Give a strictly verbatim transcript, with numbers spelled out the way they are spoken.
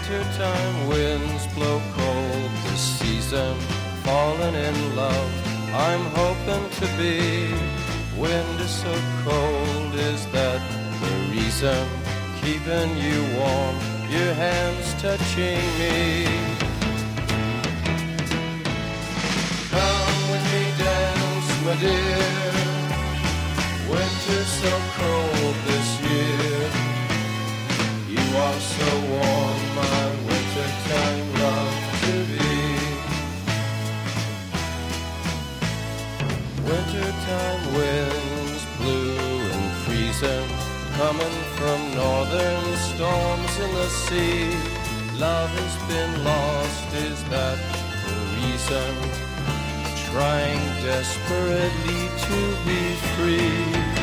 Wintertime winds blow cold this season, falling in love I'm hoping to be. Wind is so cold, is that the reason? Keeping you warm, your hands touching me. Come with me, dance, my dear. Winter's so cold this year. You are so warm, my wintertime love to be. Wintertime winds blue and freezing, coming from northern storms in the sea. Love has been lost, is that the reason? Trying desperately to be free.